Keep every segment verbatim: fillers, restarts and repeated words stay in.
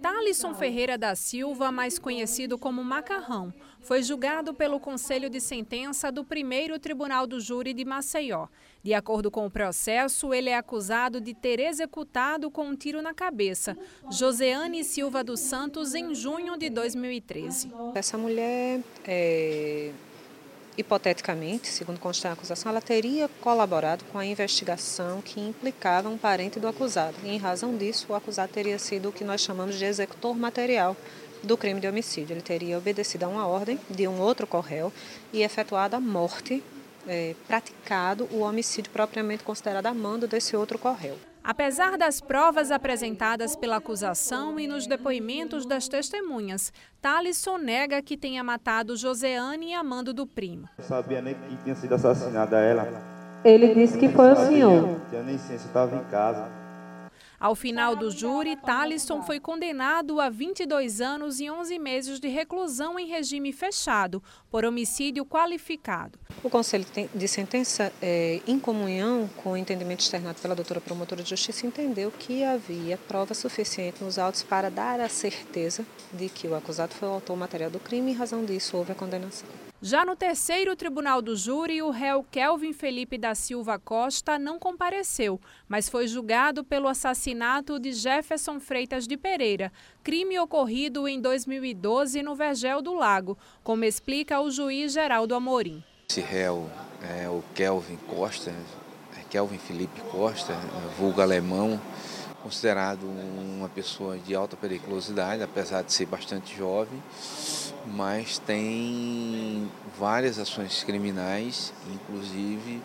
Talisson Ferreira da Silva, mais conhecido como Macarrão, foi julgado pelo Conselho de Sentença do primeiro Tribunal do Júri de Maceió. De acordo com o processo, ele é acusado de ter executado com um tiro na cabeça Joseane Silva dos Santos em junho de dois mil e treze. Essa mulher, é, hipoteticamente, segundo consta na acusação, ela teria colaborado com a investigação que implicava um parente do acusado. E, em razão disso, o acusado teria sido o que nós chamamos de executor material do crime de homicídio. Ele teria obedecido a uma ordem de um outro corréu e efetuado a morte, é, praticado o homicídio propriamente considerado a mando desse outro corréu. Apesar das provas apresentadas pela acusação e nos depoimentos das testemunhas, Talisson nega que tenha matado Joseane a mando do primo. Eu sabia nem que tinha sido assassinada ela. Ele disse que foi o senhor. Não tinha nem ciência, eu estava em casa. Ao final do júri, Talisson foi condenado a vinte e dois anos e onze meses de reclusão em regime fechado por homicídio qualificado. O Conselho de Sentença, é, em comunhão com o entendimento externado pela doutora promotora de justiça, entendeu que havia prova suficiente nos autos para dar a certeza de que o acusado foi o autor material do crime e, em razão disso, houve a condenação. Já no terceiro Tribunal do Júri, o réu Kelvin Felipe da Silva Costa não compareceu, mas foi julgado pelo assassinato de Jefferson Freitas de Pereira, crime ocorrido em dois mil e doze no Vergel do Lago, como explica o juiz Geraldo Amorim. Esse réu é o Kelvin Costa, é Kelvin Felipe Costa, vulgo alemão, considerado uma pessoa de alta periculosidade, apesar de ser bastante jovem, mas tem várias ações criminais, inclusive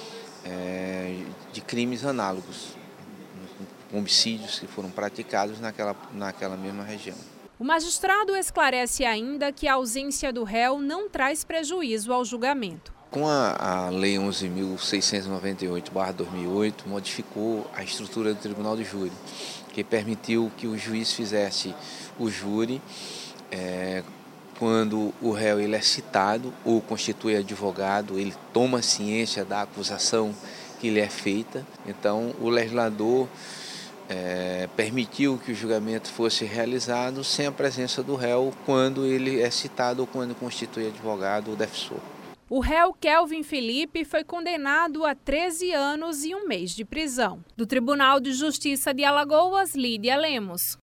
é, de crimes análogos, homicídios que foram praticados naquela, naquela mesma região. O magistrado esclarece ainda que a ausência do réu não traz prejuízo ao julgamento. Com a, a Lei onze mil seiscentos e noventa e oito barra dois mil e oito, modificou a estrutura do Tribunal do Júri, que permitiu que o juiz fizesse o júri é, quando o réu ele é citado ou constitui advogado, ele toma ciência da acusação que lhe é feita. Então, o legislador é, permitiu que o julgamento fosse realizado sem a presença do réu quando ele é citado ou quando constitui advogado ou defensor. O réu Kelvin Felipe foi condenado a treze anos e um mês de prisão. Do Tribunal de Justiça de Alagoas, Lídia Lemos.